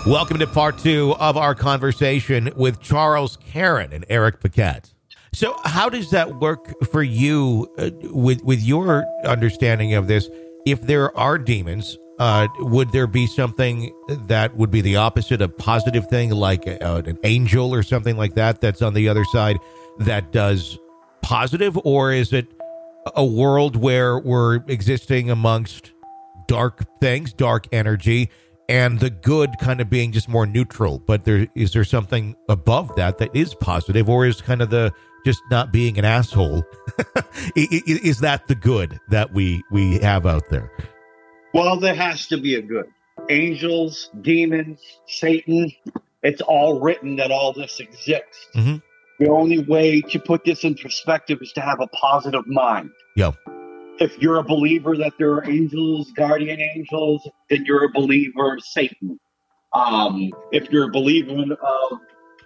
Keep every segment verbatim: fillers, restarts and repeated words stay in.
Welcome to part two of our conversation with Charles Karen and Eric Paquette. So how does that work for you uh, with, with your understanding of this? If there are demons, uh, would there be something that would be the opposite, a positive thing, like a, uh, an angel or something like that that's on the other side that does positive? Or is it a world where we're existing amongst dark things, dark energy, and the good kind of being just more neutral? But there is there something above that that is positive, or is kind of the just not being an asshole? Is that the good that we we have out there? Well, there has to be a good. Angels, demons, Satan, it's all written that all this exists. Mm-hmm. The only way to put this in perspective is to have a positive mind. Yeah. If you're a believer that there are angels, guardian angels, then you're a believer of Satan. Um, if you're a believer of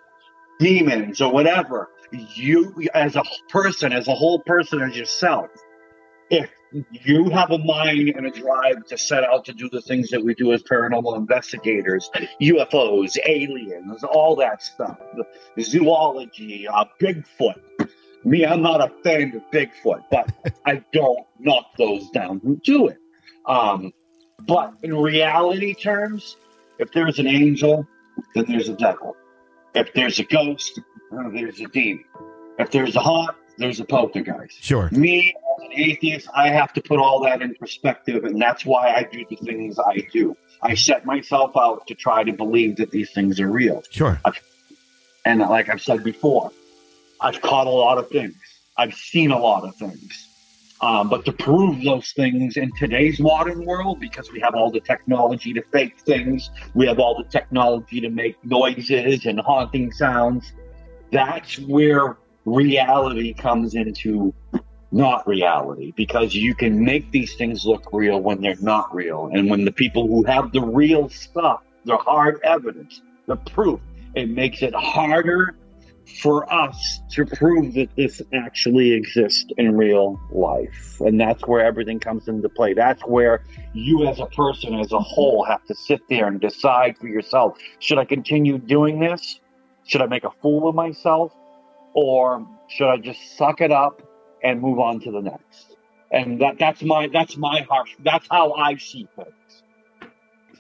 demons or whatever, you as a person, as a whole person, as yourself, if you have a mind and a drive to set out to do the things that we do as paranormal investigators, U F Os, aliens, all that stuff, the zoology, uh, Bigfoot. Me, I'm not a fan of Bigfoot, but I don't knock those down who do it. Um, but in reality terms, if there's an angel, then there's a devil. If there's a ghost, uh, there's a demon. If there's a haunt, there's a poltergeist. Sure. Me, as an atheist, I have to put all that in perspective, and that's why I do the things I do. I set myself out to try to believe that these things are real. Sure. I've, and like I've said before, I've caught a lot of things. I've seen a lot of things. Um, but to prove those things in today's modern world, because we have all the technology to fake things, we have all the technology to make noises and haunting sounds, that's where reality comes into not reality, because you can make these things look real when they're not real. And when the people who have the real stuff, the hard evidence, the proof, it makes it harder for us to prove that this actually exists in real life. And that's where everything comes into play. That's where you as a person, as a whole, have to sit there and decide for yourself, should I continue doing this? Should I make a fool of myself? Or should I just suck it up and move on to the next? And that that's my that's my harsh, that's how I see things.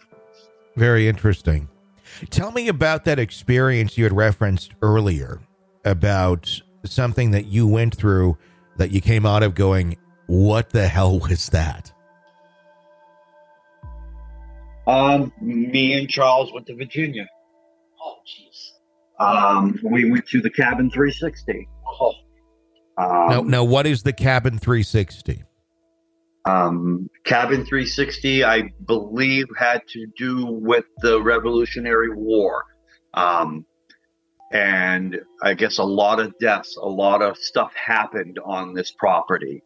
Very interesting. Tell me about that experience you had referenced earlier, about something that you went through that you came out of going, what the hell was that? Um, me and Charles went to Virginia. Oh, jeez. Um, we went to the Cabin three sixty. Oh. Um, now, now, what is the Cabin three sixty? Um, Cabin three sixty, I believe, had to do with the Revolutionary War. Um, and I guess a lot of deaths, a lot of stuff happened on this property.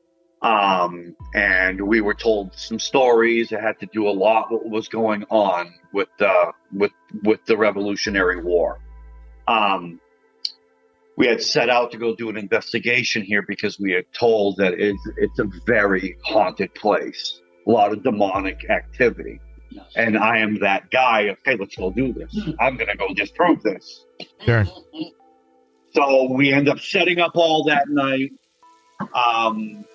Um, and we were told some stories. It had to do a lot what was going on with the, with, with the Revolutionary War. Um, we had set out to go do an investigation here because we had told that it's, it's a very haunted place, a lot of demonic activity. Yes. And I am that guy. Okay, let's go do this. I'm going to go disprove this. Sure. So we end up setting up all that night. Um,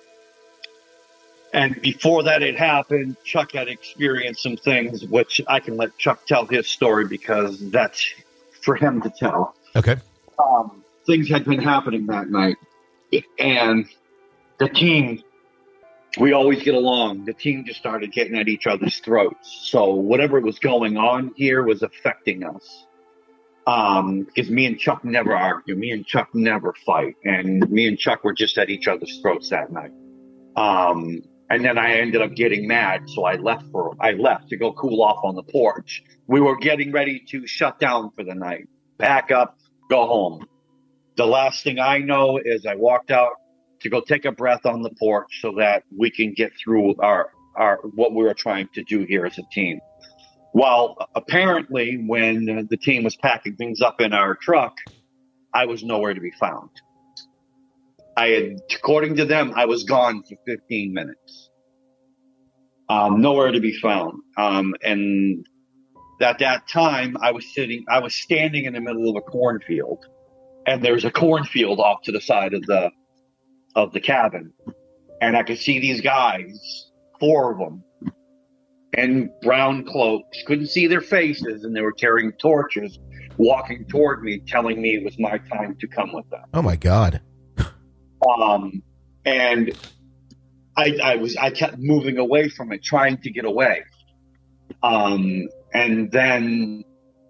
and before that had happened, Chuck had experienced some things, which I can let Chuck tell his story because that's for him to tell. Okay. Um, things had been happening that night, and the team, we always get along. The team just started getting at each other's throats. So whatever was going on here was affecting us. Um, because me and Chuck never argue. Me and Chuck never fight. And me and Chuck were just at each other's throats that night. Um, and then I ended up getting mad. So I left for, I left to go cool off on the porch. We were getting ready to shut down for the night, pack up, go home. The last thing I know is I walked out to go take a breath on the porch so that we can get through our, our what we were trying to do here as a team. Well, apparently, when the team was packing things up in our truck, I was nowhere to be found. I had, according to them, I was gone for fifteen minutes. Um, nowhere to be found. Um, and At that time, I was sitting, I was standing in the middle of a cornfield, and there's a cornfield off to the side of the of the cabin, and I could see these guys, four of them, in brown cloaks. Couldn't see their faces, and they were carrying torches, walking toward me, telling me it was my time to come with them. Oh my God! Um, and I, I was, I kept moving away from it, trying to get away. Um, and then,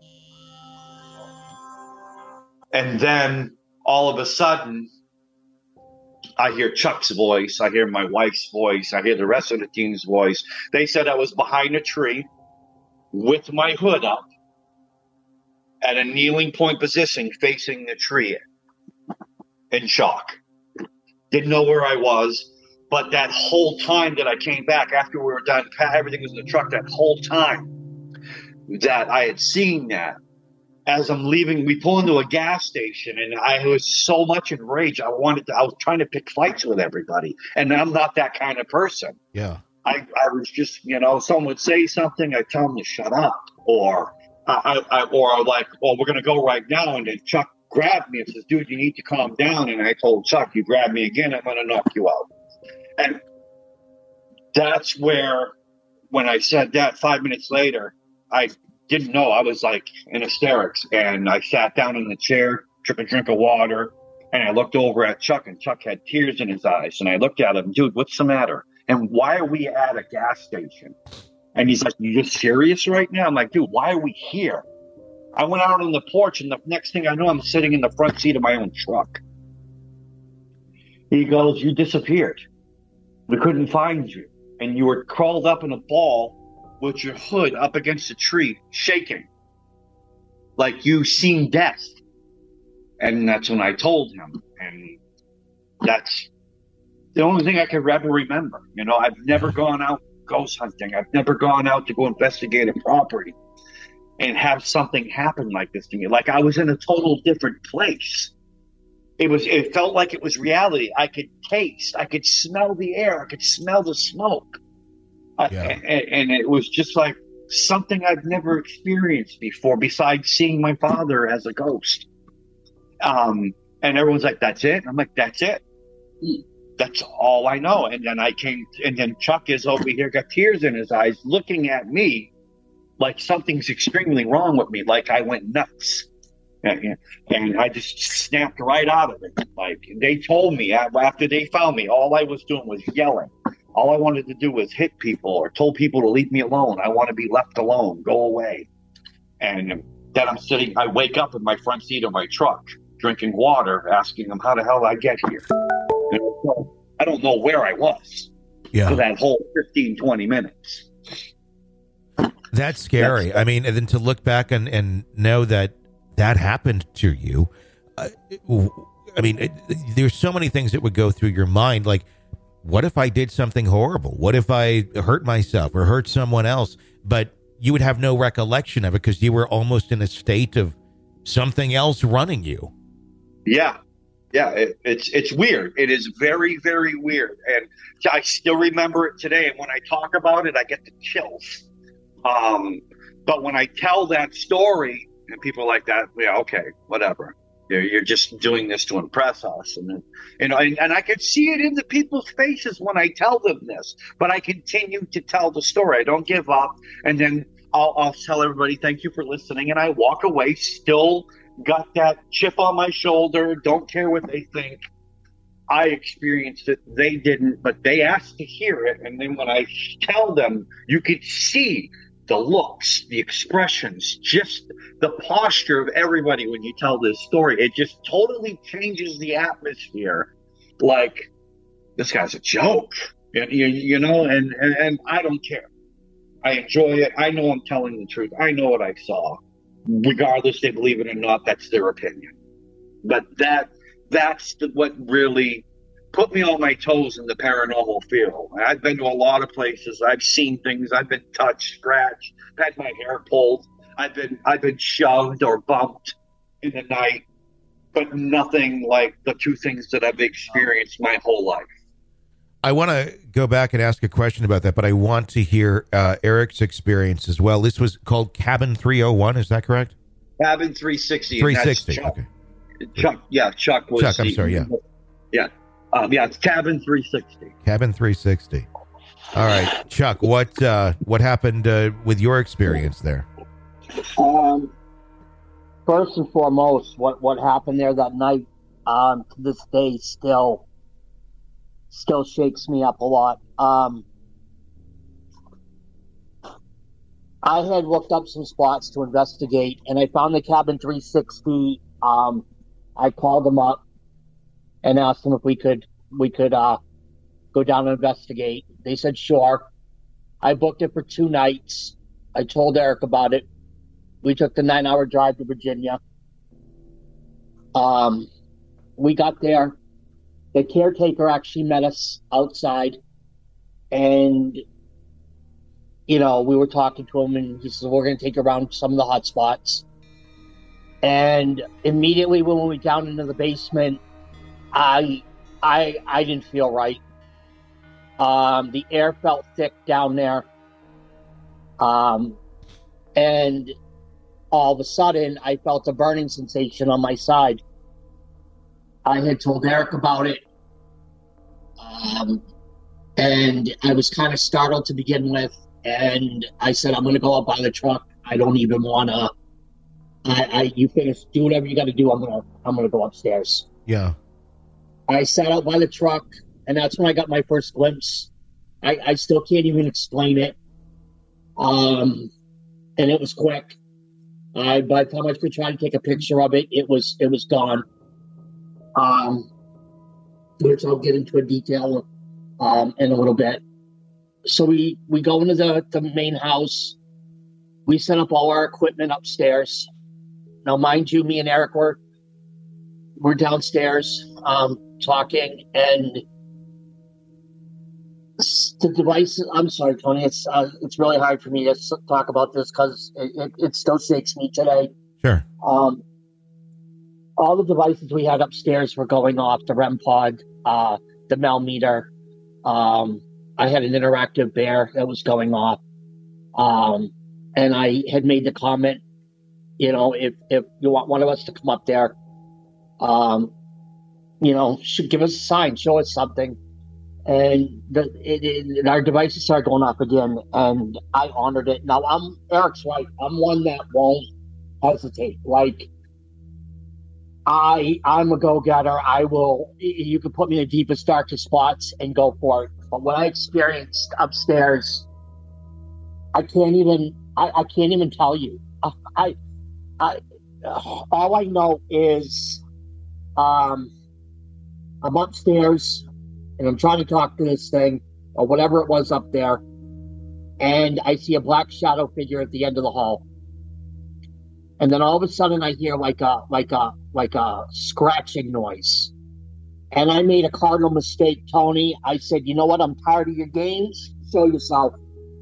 and then all of a sudden, I hear Chuck's voice. I hear my wife's voice. I hear the rest of the team's voice. They said I was behind a tree with my hood up at a kneeling point position facing the tree in shock. Didn't know where I was. But that whole time that I came back after we were done, everything was in the truck, that whole time that I had seen that, as I'm leaving, we pull into a gas station, and I was so much enraged. I wanted to, I was trying to pick fights with everybody, and I'm not that kind of person. Yeah. I, I was just, you know, someone would say something, I tell them to shut up, or I, I or like, well, we're going to go right now. And then Chuck grabbed me and says, dude, you need to calm down. And I told Chuck, you grab me again, I'm going to knock you out. And that's where, when I said that five minutes later, I didn't know. I was like in hysterics. And I sat down in the chair, took a drink of water, and I looked over at Chuck, and Chuck had tears in his eyes. And I looked at him, dude, what's the matter? And why are we at a gas station? And he's like, you just serious right now? I'm like, dude, why are we here? I went out on the porch, and the next thing I know, I'm sitting in the front seat of my own truck. He goes, you disappeared. We couldn't find you. And you were crawled up in a ball with your hood up against a tree, shaking. Like you seen death. And that's when I told him. And that's the only thing I can ever remember. You know, I've never gone out ghost hunting. I've never gone out to go investigate a property and have something happen like this to me. Like I was in a total different place. It was, it felt like it was reality. I could taste, I could smell the air, I could smell the smoke. Yeah. I, and, and it was just like something I've never experienced before, besides seeing my father as a ghost. Um, and everyone's like, that's it? I'm like, that's it. That's all I know. And then I came, and then Chuck is over here, got tears in his eyes, looking at me like something's extremely wrong with me, like I went nuts. And, and I just snapped right out of it. Like they told me after they found me, all I was doing was yelling. All I wanted to do was hit people or told people to leave me alone. I want to be left alone. Go away. And then I'm sitting, I wake up in my front seat of my truck, drinking water, asking them how the hell did I get here? And I don't know where I was yeah. for that whole fifteen, twenty minutes. That's scary. That's, I mean, and then to look back and, and know that that happened to you. Uh, I mean, it, there's so many things that would go through your mind. Like, what if I did something horrible? What if I hurt myself or hurt someone else? But you would have no recollection of it because you were almost in a state of something else running you. Yeah. Yeah. It, it's, it's weird. It is very, very weird. And I still remember it today. And when I talk about it, I get the chills. Um, but when I tell that story, and people like that, yeah, okay, whatever. You're, you're just doing this to impress us, and then, you know, and, and I can see it in the people's faces when I tell them this. But I continue to tell the story. I don't give up, and then I'll, I'll tell everybody, "Thank you for listening," and I walk away, still got that chip on my shoulder. Don't care what they think. I experienced it; they didn't, but they asked to hear it, and then when I tell them, you could see the looks, the expressions, just the posture of everybody when you tell this story. It just totally changes the atmosphere. Like, this guy's a joke, you, you, you know, and, and, and I don't care. I enjoy it. I know I'm telling the truth. I know what I saw. Regardless, they believe it or not, that's their opinion. But that that's the, what really put me on my toes in the paranormal field. I've been to a lot of places. I've seen things. I've been touched, scratched, had my hair pulled. I've been I've been shoved or bumped in the night, but nothing like the two things that I've experienced my whole life. I want to go back and ask a question about that, but I want to hear uh, Eric's experience as well. This was called Cabin three oh one. Is that correct? Cabin three sixty. three sixty. Chuck. Okay. Chuck. Yeah. Chuck was. Chuck. I'm the, sorry. Yeah. Yeah. Um, yeah. It's Cabin three sixty. Cabin three sixty. All right, Chuck. What uh, what happened uh, with your experience there? Um. First and foremost, what what happened there that night, um, to this day, still. Still shakes me up a lot. Um, I had looked up some spots to investigate, and I found the Cabin three sixty. Um, I called them up and asked them if we could we could uh, go down and investigate. They said sure. I booked it for two nights. I told Eric about it. We took the nine-hour drive to Virginia. Um, we got there. The caretaker actually met us outside, and, you know, we were talking to him, and he said, we're going to take you around some of the hot spots. And immediately when we went down into the basement, I I, I didn't feel right. Um, the air felt thick down there. Um, and all of a sudden, I felt a burning sensation on my side. I had told Eric about it, um, and I was kind of startled to begin with. And I said, "I'm going to go out by the truck. I don't even want to. I, I, you finish, do whatever you got to do. I'm gonna, I'm gonna go upstairs." Yeah. I sat out by the truck, and that's when I got my first glimpse. I, I still can't even explain it. Um, and it was quick. I, by the time I could try to take a picture of it, it was, it was gone. Um, which I'll get into a detail um, in a little bit. So we, we go into the, the main house. We set up all our equipment upstairs. Now, mind you, me and Eric were, were downstairs um, talking, and the device, I'm sorry, Tony, it's uh, it's really hard for me to talk about this because it, it, it still shakes me today. Sure. Um, all the devices we had upstairs were going off, the REM pod, uh, the Mel meter. Um, I had an interactive bear that was going off. Um, and I had made the comment, you know, if, if you want one of us to come up there, um, you know, should give us a sign, show us something. And the, it, it, our devices started going off again, and I honored it. Now, I'm Eric's right. I'm one that won't hesitate. Like, I, I'm a go-getter. I will, you can put me in the deepest, darkest spots and go for it. But what I experienced upstairs, I can't even, I, I can't even tell you. I, I, all I know is, um, I'm upstairs and I'm trying to talk to this thing or whatever it was up there, and I see a black shadow figure at the end of the hall. And then all of a sudden I hear like a like a like a scratching noise. And I made a cardinal mistake, Tony. I said, you know what, I'm tired of your games. Show yourself.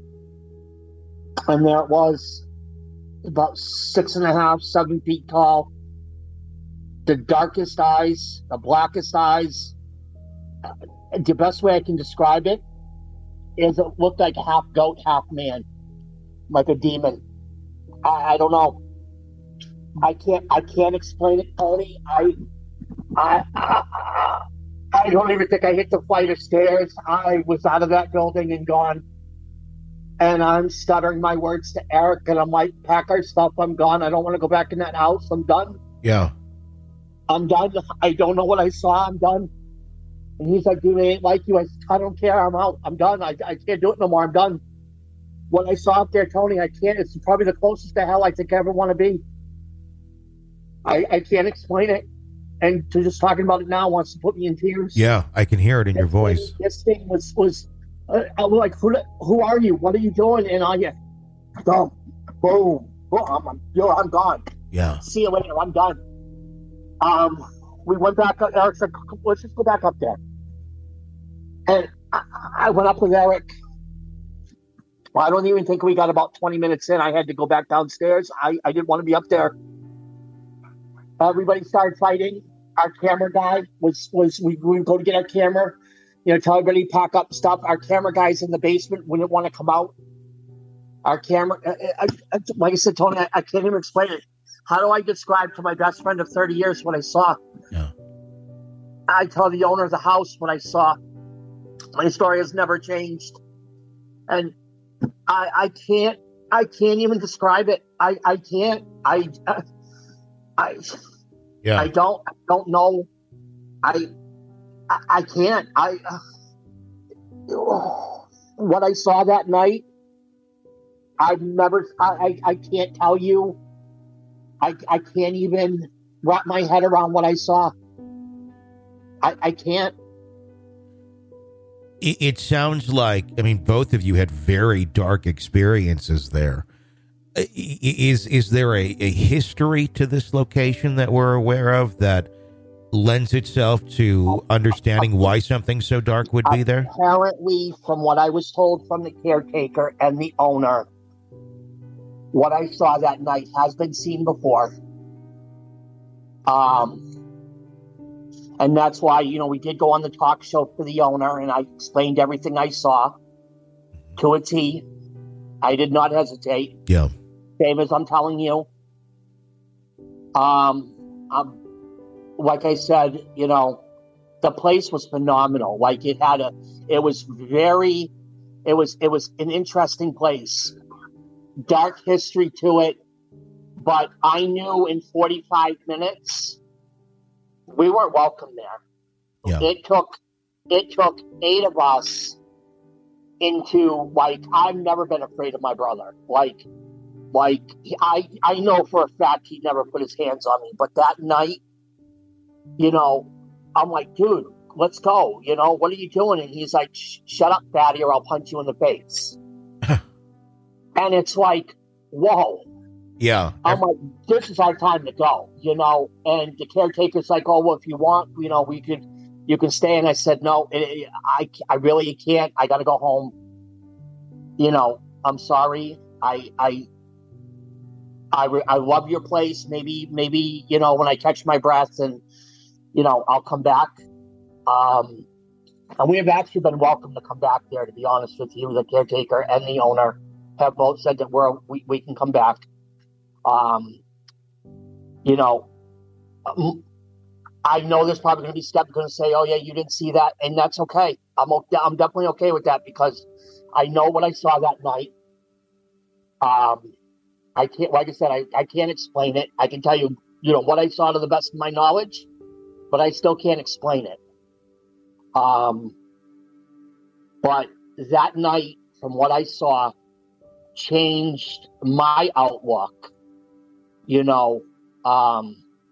And there it was, about six and a half, seven feet tall. The darkest eyes, the blackest eyes. Uh, the best way I can describe it is it looked like half goat, half man, like a demon. I, I don't know. I can't. I can't explain it, Tony. I, I, I, I don't even think I hit the flight of stairs. I was out of that building and gone. And I'm stuttering my words to Eric, and I'm like, "Pack our stuff. I'm gone. I don't want to go back in that house. I'm done. Yeah, I'm done. I don't know what I saw. I'm done." And he's like, "Dude, I ain't like you." I said, "I don't care. I'm out. I'm done. I, I can't do it no more. I'm done." What I saw up there, Tony, I can't. It's probably the closest to hell I think I ever want to be. I, I can't explain it. And to just talking about it now wants to put me in tears. yeah, I can hear it in your This voice. thing- This thing was, was uh, I was like, who, who are you? What are you doing? And I get, boom, boom, boom. I'm, I'm, yo, I'm gone. Yeah, See you later. I'm done. Um, we went back up. Eric said, let's just go back up there. And I, I went up with Eric. Well, I don't even think we got about twenty minutes in. I had to go back downstairs. I, I didn't want to be up there. Everybody started fighting. Our camera guy was, was we, we would go to get our camera. you know, tell everybody to pack up stuff. Our camera guys in the basement wouldn't want to come out. Our camera, I, I, like I said, Tony, I, I can't even explain it. How do I describe to my best friend of thirty years what I saw? Yeah. I tell the owner of the house what I saw. My story has never changed. And I, I can't, I can't even describe it. I, I can't, I, I, yeah. I don't, I don't know. I, I, I can't, I, uh, what I saw that night, I've never, I, I, I can't tell you. I, I can't even wrap my head around what I saw. I, I can't. It, it sounds like, I mean, both of you had very dark experiences there. Is is there a, a history to this location that we're aware of that lends itself to understanding why something so dark would be there? Apparently, from what I was told from the caretaker and the owner, what I saw that night has been seen before. Um, and that's why, you know, we did go on the talk show for the owner, and I explained everything I saw to a T. I did not hesitate. Yeah. Same as I'm telling you. Um, um, like I said, you know, the place was phenomenal. Like it had a, it was very, it was, it was an interesting place. Dark history to it, but I knew in forty-five minutes we weren't welcome there. Yeah. It took it took eight of us into, like, I've never been afraid of my brother. Like, like I I know for a fact he never put his hands on me, but that night, you know, I'm like, dude, let's go. You know, what are you doing? And he's like, shut up, fatty, or I'll punch you in the face. And it's like, whoa. Yeah. I'm like, this is our time to go, you know? And the caretaker's like, oh, well, if you want, you know, we could, you can stay. And I said, no, it, I, I really can't. I got to go home. You know, I'm sorry. I, I, I, re- I love your place. Maybe, maybe, you know, when I catch my breath and, you know, I'll come back. Um, and we have actually been welcome to come back there, to be honest with you. The caretaker and the owner have both said that we're, we, we can come back. Um, you know, I know there's probably going to be skeptical and say, oh yeah, you didn't see that. And that's okay. I'm okay. I'm definitely okay with that because I know what I saw that night. Um, I can't, like I said, I, I can't explain it. I can tell you, you know, what I saw to the best of my knowledge, but I still can't explain it. Um, but that night, from what I saw, changed my outlook. You know, um,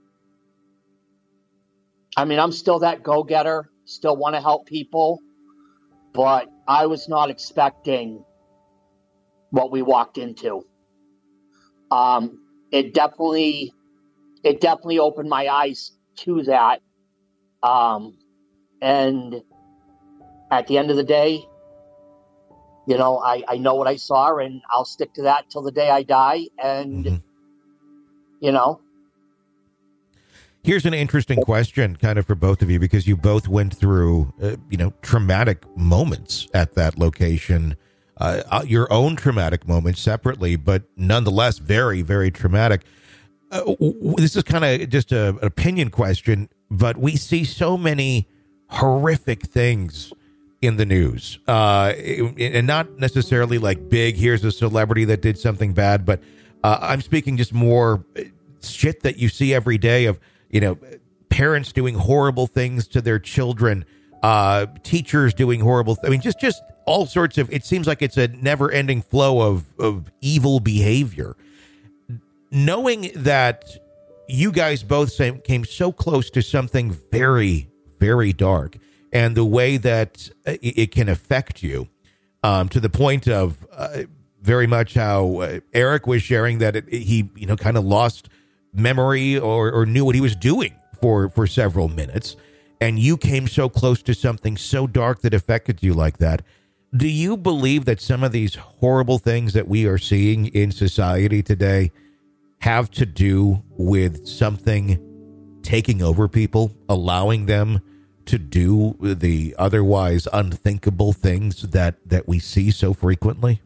I mean, I'm still that go-getter, still want to help people, but I was not expecting what we walked into. Um, it definitely, it definitely opened my eyes to that. Um, and at the end of the day, you know, I, I know what I saw, and I'll stick to that till the day I die. And, mm-hmm. you know. Here's an interesting question kind of for both of you, because you both went through, uh, you know, traumatic moments at that location, uh, your own traumatic moments separately, but nonetheless, very, very traumatic. Uh, w- this is kind of just a, an opinion question, but we see so many horrific things in the news, uh, and not necessarily like big, here's a celebrity that did something bad, but uh, I'm speaking just more shit that you see every day of, you know, parents doing horrible things to their children, uh, teachers doing horrible, th- I mean, just, just all sorts of, it seems like it's a never ending flow of, of evil behavior. Knowing that you guys both same, came so close to something very, very dark, and the way that it can affect you, um, to the point of uh, very much how uh, Eric was sharing that it, he, you know, kind of lost memory or, or knew what he was doing for, for several minutes. And you came so close to something so dark that affected you like that. Do you believe that some of these horrible things that we are seeing in society today have to do with something taking over people, allowing them to do the otherwise unthinkable things that, that we see so frequently?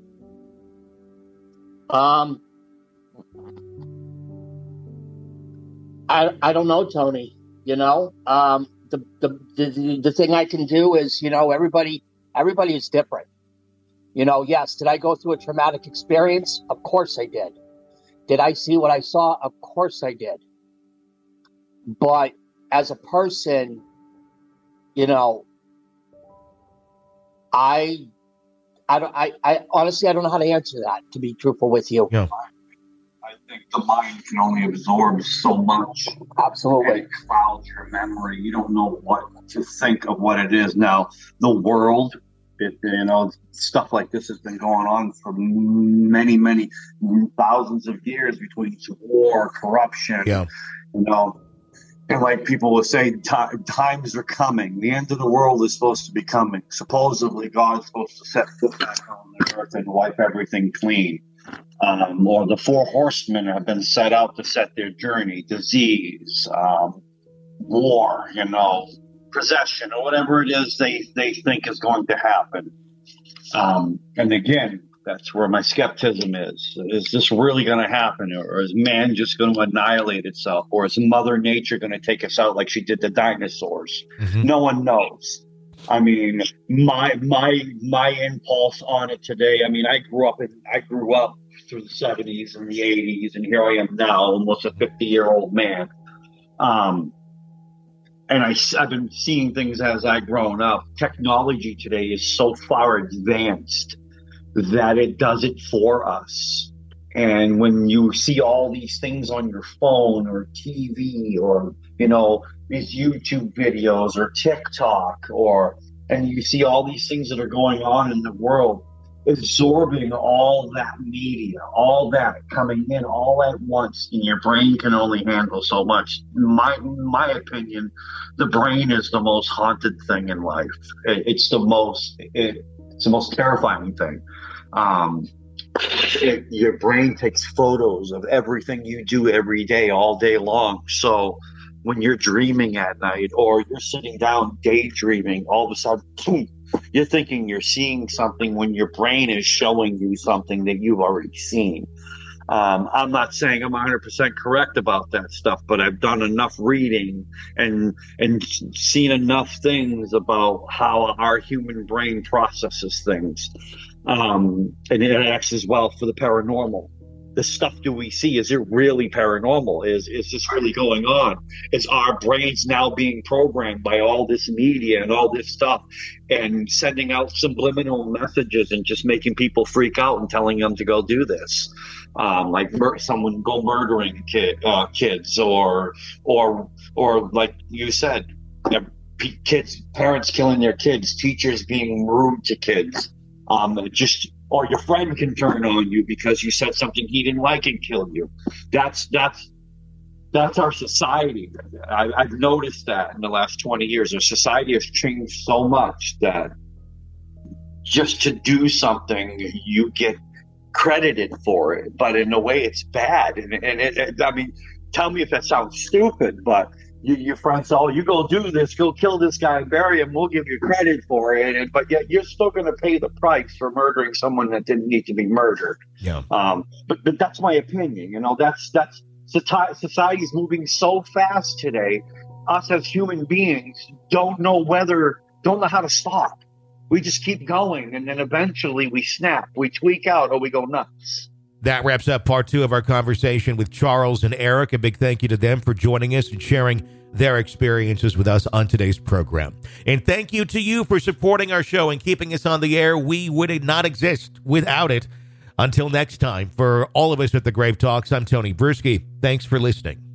Um, I I don't know, Tony. You know, um, the, the the the thing I can do is, you know, everybody everybody is different. You know, yes, did I go through a traumatic experience? Of course I did. Did I see what I saw? Of course I did. But as a person, you know, I, I don't, I, I honestly, I don't know how to answer that, to be truthful with you. Yeah. I think the mind can only absorb so much. Absolutely. It clouds your memory. You don't know what to think of what it is now. The world, it, you know, stuff like this has been going on for many, many thousands of years between war, corruption, Yeah. you know. And like people will say, t- times are coming. The end of the world is supposed to be coming. Supposedly, God's supposed to set foot back on the earth and wipe everything clean. Um, or the four horsemen have been set out to set their journey. Disease, um, war, you know, possession, or whatever it is they, they think is going to happen. Um, and again, that's where my skepticism is. Is this really going to happen? Or is man just going to annihilate itself? Or is Mother Nature going to take us out like she did the dinosaurs? Mm-hmm. No one knows. I mean, my my my impulse on it today, I mean, I grew up in, I grew up through the seventies and the eighties, and here I am now, almost a fifty-year-old man. Um, and I, I've been seeing things as I've grown up. Technology today is so far advanced that it does it for us. And when you see all these things on your phone or T V or, you know, these YouTube videos or TikTok, or, and you see all these things that are going on in the world, absorbing all that media, all that coming in all at once, and your brain can only handle so much. My, my opinion, the brain is the most haunted thing in life. It, it's the most, it, it's the most terrifying thing. Um, it, your brain takes photos of everything you do every day, all day long. So when you're dreaming at night or you're sitting down daydreaming, all of a sudden, boom, you're thinking you're seeing something when your brain is showing you something that you've already seen. Um, I'm not saying I'm one hundred percent correct about that stuff, but I've done enough reading and and seen enough things about how our human brain processes things. Um, and it acts as well for the paranormal. The stuff do we see? Is it really paranormal? Is is this really going on? Is our brains now being programmed by all this media and all this stuff and sending out subliminal messages and just making people freak out and telling them to go do this? Um, like mur- someone go murdering kid, uh, kids or, or, or like you said, you know, p- kids, parents killing their kids, teachers being rude to kids. Um, just, or your friend can turn on you because you said something he didn't like and kill you. That's, that's, that's our society. I, I've noticed that in the last twenty years, our society has changed so much that just to do something, you get credited for it, but in a way it's bad. And, and it, it, I mean, tell me if that sounds stupid, but you, your friends say, oh, you go do this, go kill this guy and bury him, we'll give you credit for it. And, but yet you're still going to pay the price for murdering someone that didn't need to be murdered. Yeah. Um, but, but that's my opinion. You know, that's, that's, society's moving so fast today. Us as human beings don't know whether, don't know how to stop. We just keep going, and then eventually we snap, we tweak out, or we go nuts. That wraps up part two of our conversation with Charles and Eric. A big thank you to them for joining us and sharing their experiences with us on today's program. And thank you to you for supporting our show and keeping us on the air. We would not exist without it. Until next time, for all of us at the Grave Talks, I'm Tony Bruschi. Thanks for listening.